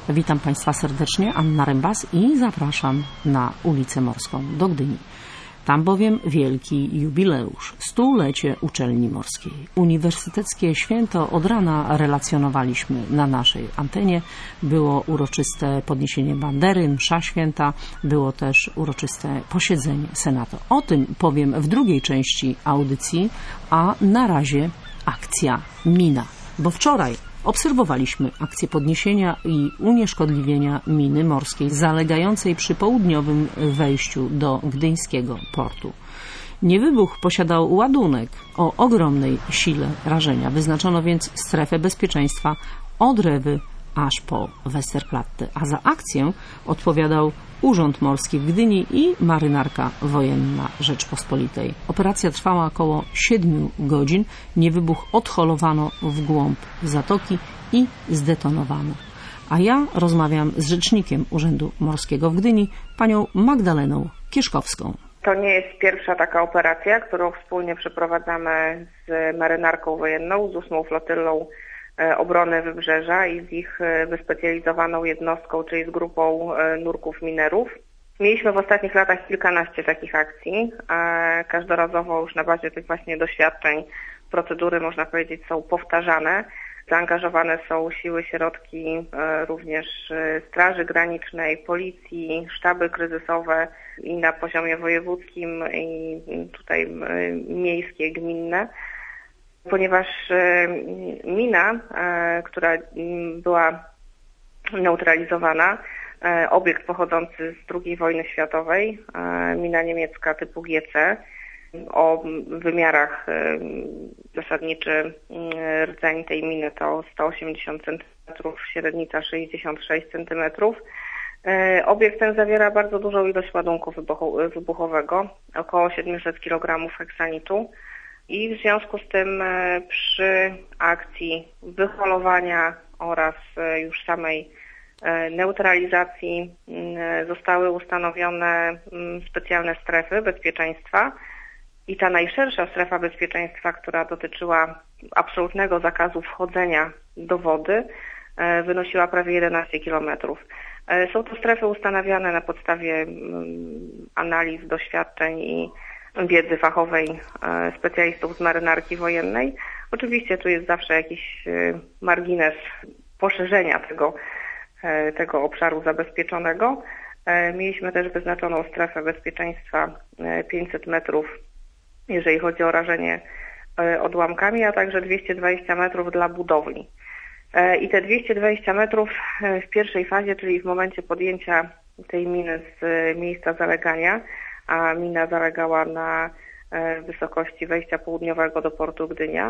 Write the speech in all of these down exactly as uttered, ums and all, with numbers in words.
Witam Państwa serdecznie, Anna Rembas i zapraszam na ulicę Morską do Gdyni. Tam bowiem wielki jubileusz, stulecie Uczelni Morskiej. Uniwersyteckie święto od rana relacjonowaliśmy na naszej antenie. Było uroczyste podniesienie bandery, msza święta, było też uroczyste posiedzenie Senatu. O tym powiem w drugiej części audycji, a na razie akcja Mina, bo wczoraj obserwowaliśmy akcję podniesienia i unieszkodliwienia miny morskiej zalegającej przy południowym wejściu do gdyńskiego portu. Niewybuch posiadał ładunek o ogromnej sile rażenia. Wyznaczono więc strefę bezpieczeństwa od Rewy aż po Westerplatte, a za akcję odpowiadał Urząd Morski w Gdyni i Marynarka Wojenna Rzeczpospolitej. Operacja trwała około siedmiu godzin. Niewybuch odholowano w głąb zatoki i zdetonowano. A ja rozmawiam z rzecznikiem Urzędu Morskiego w Gdyni, panią Magdaleną Kieszkowską. To nie jest pierwsza taka operacja, którą wspólnie przeprowadzamy z Marynarką Wojenną, z ósmą Flotylą Obrony Wybrzeża i z ich wyspecjalizowaną jednostką, czyli z grupą nurków minerów. Mieliśmy w ostatnich latach kilkanaście takich akcji, a każdorazowo już na bazie tych właśnie doświadczeń procedury, można powiedzieć, są powtarzane. Zaangażowane są siły, środki również Straży Granicznej, Policji, sztaby kryzysowe i na poziomie wojewódzkim i tutaj miejskie, gminne. Ponieważ mina, która była neutralizowana, obiekt pochodzący z drugiej wojny światowej, mina niemiecka typu G C, o wymiarach zasadniczy rdzeń tej miny to sto osiemdziesiąt centymetrów, średnica sześćdziesiąt sześć centymetrów. Obiekt ten zawiera bardzo dużą ilość ładunku wybuchowego, około siedemset kilogramów heksanitu. I w związku z tym przy akcji wyholowania oraz już samej neutralizacji zostały ustanowione specjalne strefy bezpieczeństwa i ta najszersza strefa bezpieczeństwa, która dotyczyła absolutnego zakazu wchodzenia do wody, wynosiła prawie jedenaście kilometrów. Są to strefy ustanawiane na podstawie analiz, doświadczeń i wiedzy fachowej specjalistów z Marynarki Wojennej. Oczywiście tu jest zawsze jakiś margines poszerzenia tego, tego obszaru zabezpieczonego. Mieliśmy też wyznaczoną strefę bezpieczeństwa pięćset metrów, jeżeli chodzi o rażenie odłamkami, a także dwieście dwadzieścia metrów dla budowli. I te dwieście dwadzieścia metrów w pierwszej fazie, czyli w momencie podjęcia tej miny z miejsca zalegania, a mina zalegała na wysokości wejścia południowego do portu Gdynia.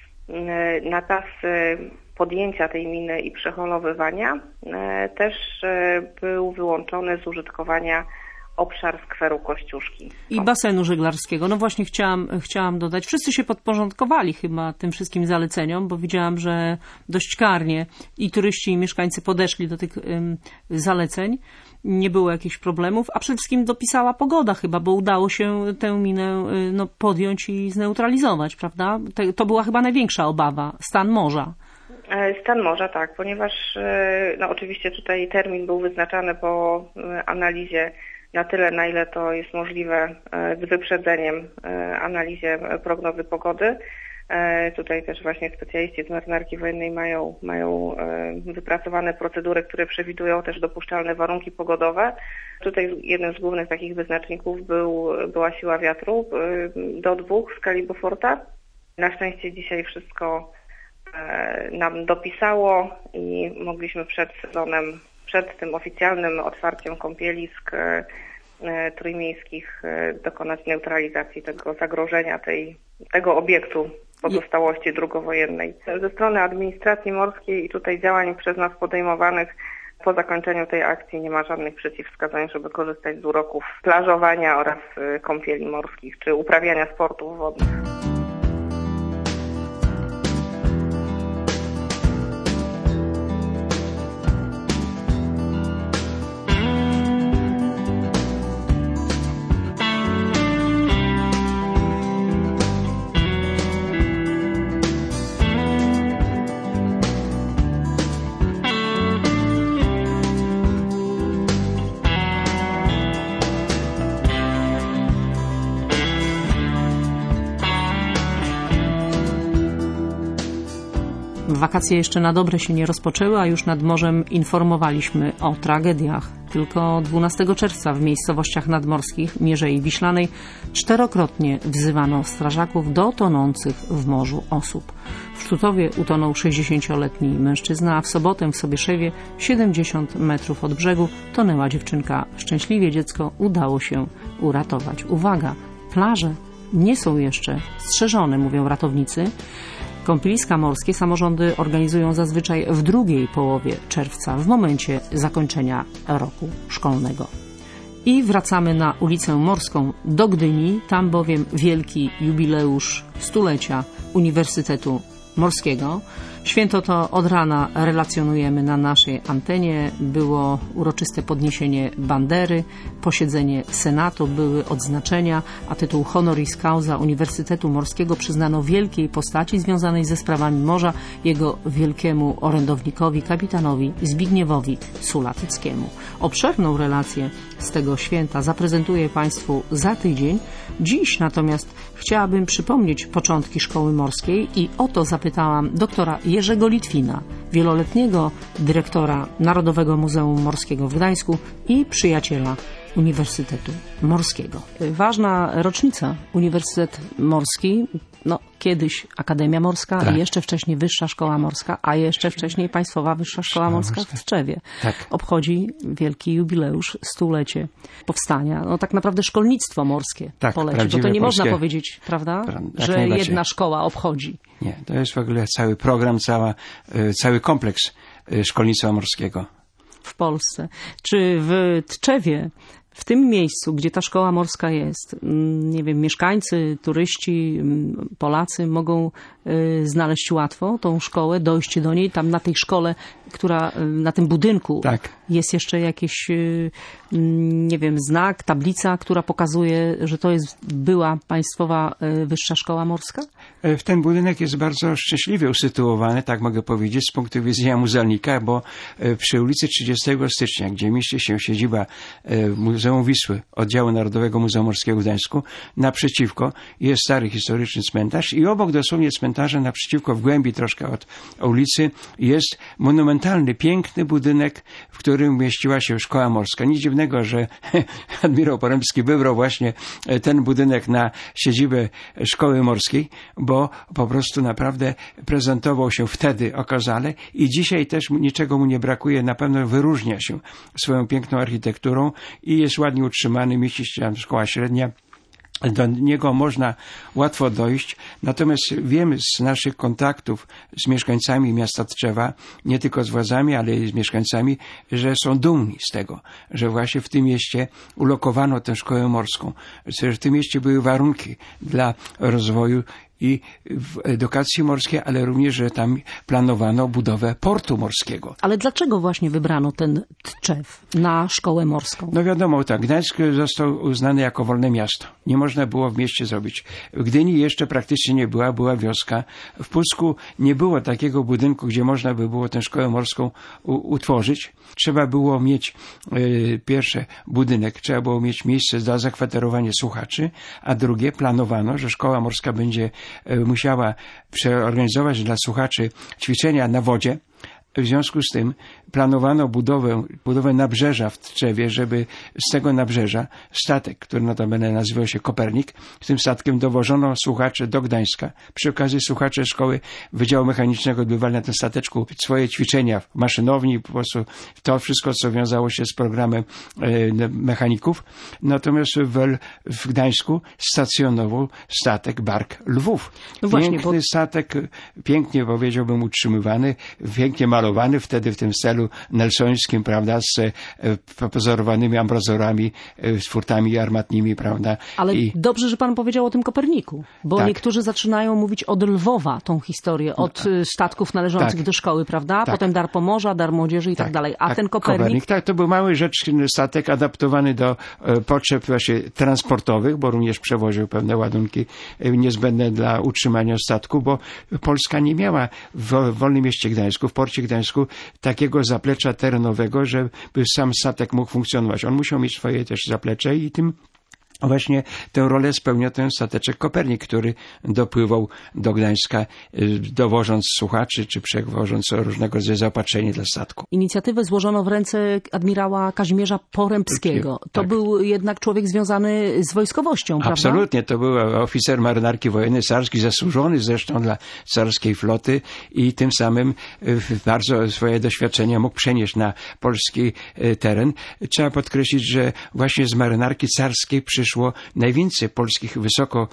Na czas podjęcia tej miny i przeholowywania też był wyłączony z użytkowania obszar skweru Kościuszki. I basenu żeglarskiego. No właśnie chciałam, chciałam dodać, wszyscy się podporządkowali chyba tym wszystkim zaleceniom, bo widziałam, że dość karnie i turyści, i mieszkańcy podeszli do tych ym, zaleceń. Nie było jakichś problemów, a przede wszystkim dopisała pogoda chyba, bo udało się tę minę no, podjąć i zneutralizować, prawda? To była chyba największa obawa, stan morza. Stan morza, tak, ponieważ no, oczywiście tutaj termin był wyznaczany po analizie na tyle, na ile to jest możliwe z wyprzedzeniem analizie prognozy pogody. Tutaj też właśnie specjaliści z Marynarki Wojennej mają, mają wypracowane procedury, które przewidują też dopuszczalne warunki pogodowe. Tutaj jednym z głównych takich wyznaczników był, była siła wiatru do dwóch w skali Beauforta. Na szczęście dzisiaj wszystko nam dopisało i mogliśmy przed sezonem, przed tym oficjalnym otwarciem kąpielisk trójmiejskich dokonać neutralizacji tego zagrożenia, tej, tego obiektu pozostałości drugowojennej. Ze strony administracji morskiej i tutaj działań przez nas podejmowanych po zakończeniu tej akcji nie ma żadnych przeciwwskazań, żeby korzystać z uroków plażowania oraz kąpieli morskich czy uprawiania sportów wodnych. Wakacje jeszcze na dobre się nie rozpoczęły, a już nad morzem informowaliśmy o tragediach. Tylko dwunastego czerwca w miejscowościach nadmorskich Mierzei Wiślanej czterokrotnie wzywano strażaków do tonących w morzu osób. W Sztutowie utonął sześćdziesięcioletni mężczyzna, a w sobotę w Sobieszewie, siedemdziesiąt metrów od brzegu, tonęła dziewczynka. Szczęśliwie dziecko udało się uratować. Uwaga, plaże nie są jeszcze strzeżone, mówią ratownicy. Kąpieliska morskie samorządy organizują zazwyczaj w drugiej połowie czerwca, w momencie zakończenia roku szkolnego. I wracamy na ulicę Morską do Gdyni, tam bowiem wielki jubileusz stulecia Uniwersytetu Morskiego. Święto to od rana relacjonujemy na naszej antenie. Było uroczyste podniesienie bandery, posiedzenie Senatu, były odznaczenia, a tytuł honoris causa Uniwersytetu Morskiego przyznano wielkiej postaci związanej ze sprawami morza, jego wielkiemu orędownikowi, kapitanowi Zbigniewowi Sulatyckiemu. Obszerną relację z tego święta zaprezentuję Państwu za tydzień. Dziś natomiast chciałabym przypomnieć początki szkoły morskiej i o to zapytałam doktora Jerzego Litwina, wieloletniego dyrektora Narodowego Muzeum Morskiego w Gdańsku i przyjaciela Uniwersytetu Morskiego. Ważna rocznica. Uniwersytet Morski, no kiedyś Akademia Morska, tak. Jeszcze wcześniej Wyższa Szkoła Morska, a jeszcze wcześniej Państwowa Wyższa Szkoła Morska w Tczewie. Tak. Obchodzi wielki jubileusz, stulecie powstania. No tak naprawdę szkolnictwo morskie tak, poleci, bo to nie polskie, można powiedzieć, prawda, pra, że jedna szkoła obchodzi. Nie, to jest w ogóle cały program, cała, cały kompleks szkolnictwa morskiego. W Polsce. Czy w Tczewie, w tym miejscu, gdzie ta szkoła morska jest, nie wiem, mieszkańcy, turyści, Polacy mogą znaleźć łatwo tą szkołę, dojść do niej, tam na tej szkole, która na tym budynku tak. Jest jeszcze jakiś, nie wiem, znak, tablica, która pokazuje, że to jest była Państwowa Wyższa Szkoła Morska? W ten budynek jest bardzo szczęśliwie usytuowany, tak mogę powiedzieć, z punktu widzenia muzealnika, bo przy ulicy trzydziestego stycznia, gdzie mieści się siedziba Muzeum Wisły, Oddziału Narodowego Muzeum Morskiego w Gdańsku, naprzeciwko jest stary historyczny cmentarz i obok dosłownie cmentarza, naprzeciwko, w głębi troszkę od ulicy, jest monumentalny, piękny budynek, w którym mieściła się szkoła morska. Nic dziwnego, że admirał Poremski wybrał właśnie ten budynek na siedzibę szkoły morskiej, bo po prostu naprawdę prezentował się wtedy okazale i dzisiaj też niczego mu nie brakuje, na pewno wyróżnia się swoją piękną architekturą i jest ładnie utrzymany, mieści się tam szkoła średnia. Do niego można łatwo dojść, natomiast wiemy z naszych kontaktów z mieszkańcami miasta Tczewa, nie tylko z władzami, ale i z mieszkańcami, że są dumni z tego, że właśnie w tym mieście ulokowano tę szkołę morską, że w tym mieście były warunki dla rozwoju i w edukacji morskiej, ale również, że tam planowano budowę portu morskiego. Ale dlaczego właśnie wybrano ten Tczew na szkołę morską? No wiadomo, tak, Gdańsk został uznany jako wolne miasto. Nie można było w mieście zrobić. W Gdyni jeszcze praktycznie nie była, była wioska. W Pucku nie było takiego budynku, gdzie można by było tę szkołę morską u- utworzyć. Trzeba było mieć y, pierwsze budynek, trzeba było mieć miejsce dla zakwaterowania słuchaczy, a drugie planowano, że szkoła morska będzie musiała przeorganizować dla słuchaczy ćwiczenia na wodzie. W związku z tym planowano budowę, budowę nabrzeża w Tczewie, żeby z tego nabrzeża statek, który notabene nazywał się Kopernik, z tym statkiem dowożono słuchaczy do Gdańska. Przy okazji słuchacze szkoły Wydziału Mechanicznego odbywali na tym stateczku swoje ćwiczenia w maszynowni, po prostu to wszystko, co wiązało się z programem e, mechaników. Natomiast w, w Gdańsku stacjonował statek Bark Lwów. No właśnie, piękny bo... statek, pięknie powiedziałbym utrzymywany, pięknie malowany, wtedy w tym stylu nelsońskim, prawda, z e, pozorowanymi ambrazurami, e, z furtami armatnimi, prawda. Ale I... dobrze, że pan powiedział o tym Koperniku, bo tak. Niektórzy zaczynają mówić od Lwowa tą historię, od no, statków należących tak. do szkoły, prawda, tak. Potem dar Pomorza, dar młodzieży i tak, tak dalej. A tak, ten Kopernik... Kopernik... Tak, to był mały rzecz, statek adaptowany do e, potrzeb właśnie transportowych, bo również przewoził pewne ładunki e, niezbędne dla utrzymania statku, bo Polska nie miała w Wolnym Mieście Gdańsku, w porcie Gdańsku takiego zaplecza terenowego, żeby sam statek mógł funkcjonować. On musiał mieć swoje też zaplecze i tym Właśnie tę rolę spełniał ten stateczek Kopernik, który dopływał do Gdańska, dowożąc słuchaczy, czy przewożąc różnego rodzaju zaopatrzenie dla statku. Inicjatywę złożono w ręce admirała Kazimierza Porębskiego. To tak. był jednak człowiek związany z wojskowością, prawda? Absolutnie, to był oficer marynarki wojennej carskiej, zasłużony zresztą dla carskiej floty i tym samym bardzo swoje doświadczenia mógł przenieść na polski teren. Trzeba podkreślić, że właśnie z marynarki carskiej przyszło najwięcej polskich wysoko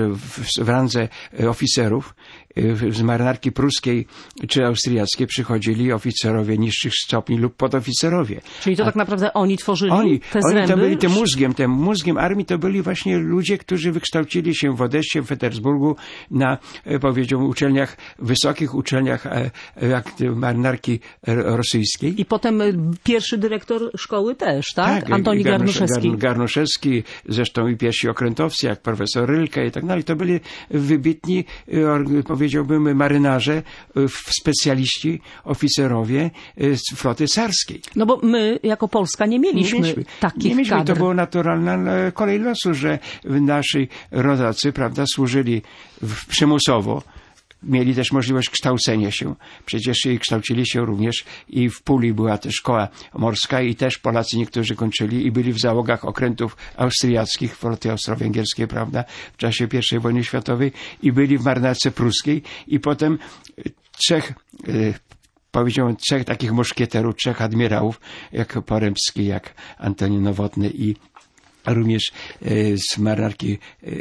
w randze oficerów. Z marynarki pruskiej czy austriackiej przychodzili oficerowie niższych stopni lub podoficerowie. Czyli to A tak naprawdę oni tworzyli oni, te oni zręby? to byli tym mózgiem, tym mózgiem armii to byli właśnie ludzie, którzy wykształcili się w Odessie, w Petersburgu na, powiedział, uczelniach, wysokich uczelniach jak marynarki rosyjskiej. I potem pierwszy dyrektor szkoły też, tak? tak Antoni Garnuszewski. Garnuszewski, zresztą i pierwsi okrętowcy, jak profesor Rylka i tak dalej. To byli wybitni, powiedziałbym, marynarze, specjaliści, oficerowie z floty carskiej. No bo my, jako Polska, nie mieliśmy, nie mieliśmy takich nie mieliśmy. kadr. To była naturalna kolej losu, że nasi rodacy, prawda, służyli w, przymusowo. Mieli też możliwość kształcenia się. Przecież kształcili się również i w Puli była też szkoła morska i też Polacy niektórzy kończyli i byli w załogach okrętów austriackich, floty austro-węgierskiej, prawda, w czasie pierwszej wojny światowej i byli w marynarce pruskiej i potem trzech, y, powiedziałem, trzech takich muszkieterów, trzech admirałów, jak Porębski, jak Antoni Nowotny i również z marynarki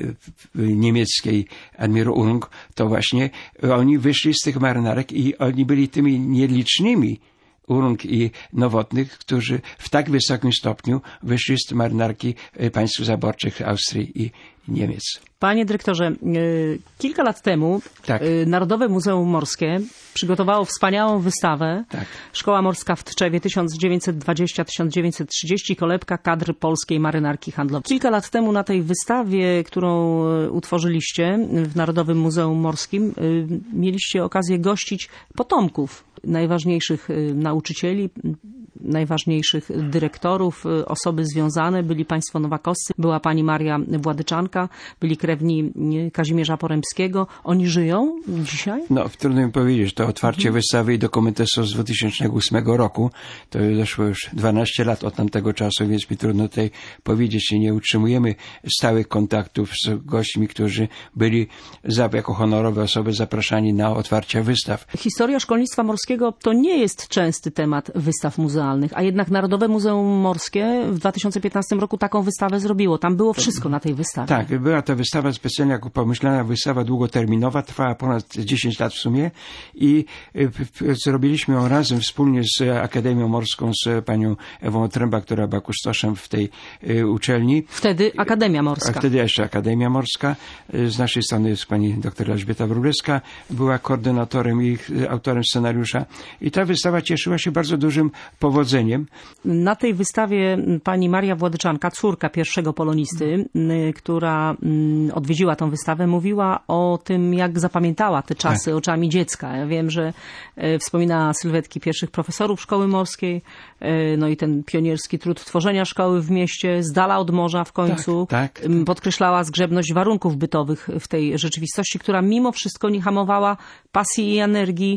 niemieckiej admirał Urung, to właśnie oni wyszli z tych marynarek i oni byli tymi nielicznymi, Urung i Nowotnych, którzy w tak wysokim stopniu wyszli z marynarki państw zaborczych Austrii i Niemiec. Panie dyrektorze, kilka lat temu tak. Narodowe Muzeum Morskie przygotowało wspaniałą wystawę tak. Szkoła Morska w Tczewie tysiąc dziewięćset dwadzieścia do tysiąc dziewięćset trzydzieści, kolebka kadr polskiej marynarki handlowej. Kilka lat temu na tej wystawie, którą utworzyliście w Narodowym Muzeum Morskim, mieliście okazję gościć potomków najważniejszych nauczycieli, najważniejszych dyrektorów, osoby związane. Byli państwo nowakowscy, była pani Maria Władyczanka, byli krewni Kazimierza Porębskiego. Oni żyją dzisiaj? No, trudno mi powiedzieć. To otwarcie mhm. wystawy i dokumenty są z dwa tysiące ósmego roku. To zeszło już dwanaście lat od tamtego czasu, więc mi trudno tutaj powiedzieć. Nie utrzymujemy stałych kontaktów z gośćmi, którzy byli za, jako honorowe osoby zapraszani na otwarcie wystaw. Historia szkolnictwa morskiego to nie jest częsty temat wystaw muzealnych, a jednak Narodowe Muzeum Morskie w dwa tysiące piętnastym roku taką wystawę zrobiło. Tam było wszystko na tej wystawie. Tak, była to wystawa specjalnie jako pomyślana wystawa długoterminowa, trwała ponad dziesięć lat w sumie i zrobiliśmy ją razem wspólnie z Akademią Morską, z panią Ewą Tręba, która była kustoszem w tej uczelni. Wtedy Akademia Morska. A wtedy jeszcze Akademia Morska. Z naszej strony jest pani doktor Elżbieta Wróblewska, była koordynatorem i autorem scenariusza i ta wystawa cieszyła się bardzo dużym powodzeniem. Na tej wystawie pani Maria Władyczanka, córka pierwszego polonisty, która odwiedziła tą wystawę, mówiła o tym, jak zapamiętała te czasy tak. oczami dziecka. Ja wiem, że wspomina sylwetki pierwszych profesorów szkoły morskiej, no i ten pionierski trud tworzenia szkoły w mieście, z dala od morza w końcu. Tak, tak, tak. Podkreślała zgrzebność warunków bytowych w tej rzeczywistości, która mimo wszystko nie hamowała pasji i energii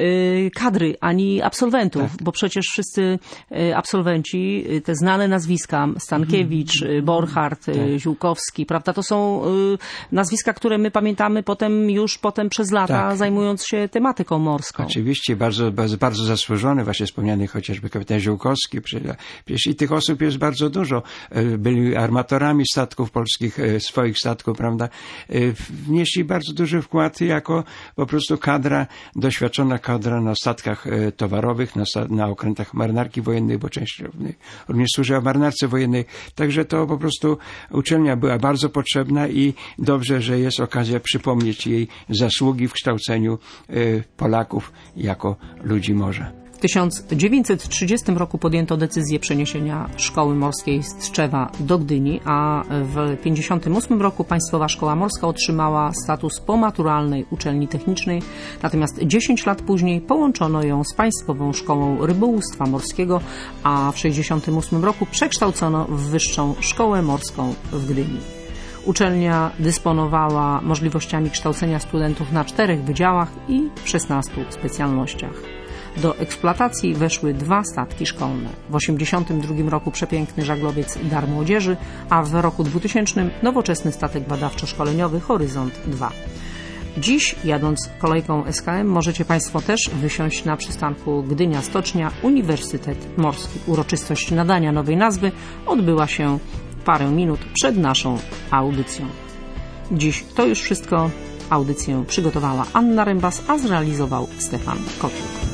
kadry, ani absolwentów, tak. bo przecież wszyscy absolwenci, te znane nazwiska, Stankiewicz, mm. Borchardt, tak. Ziółkowski, prawda, to są nazwiska, które my pamiętamy potem już potem przez lata, tak. zajmując się tematyką morską. Oczywiście, bardzo, bardzo, bardzo zasłużony, właśnie wspomniany chociażby kapitan Ziółkowski, przecież i tych osób jest bardzo dużo. Byli armatorami statków polskich, swoich statków, prawda, wnieśli bardzo duży wkład jako po prostu kadra, doświadczona kadra na statkach towarowych, na, na okrętach marynarki wojennej, bo część również służyła w marynarce wojennej. Także to po prostu uczelnia była bardzo potrzebna i dobrze, że jest okazja przypomnieć jej zasługi w kształceniu Polaków jako ludzi morza. W tysiąc dziewięćset trzydziestym roku podjęto decyzję przeniesienia Szkoły Morskiej z Tczewa do Gdyni, a w tysiąc dziewięćset pięćdziesiątym ósmym roku Państwowa Szkoła Morska otrzymała status pomaturalnej uczelni technicznej, natomiast dziesięć lat później połączono ją z Państwową Szkołą Rybołówstwa Morskiego, a w tysiąc dziewięćset sześćdziesiątym ósmym roku przekształcono w Wyższą Szkołę Morską w Gdyni. Uczelnia dysponowała możliwościami kształcenia studentów na czterech wydziałach i w szesnastu specjalnościach. Do eksploatacji weszły dwa statki szkolne. W tysiąc dziewięćset osiemdziesiątym drugim roku przepiękny żaglowiec Dar Młodzieży, a w roku dwutysięcznym nowoczesny statek badawczo-szkoleniowy Horyzont dwa. Dziś, jadąc kolejką S K M, możecie Państwo też wysiąść na przystanku Gdynia Stocznia Uniwersytet Morski. Uroczystość nadania nowej nazwy odbyła się parę minut przed naszą audycją. Dziś to już wszystko. Audycję przygotowała Anna Rembas, a zrealizował Stefan Kotluk.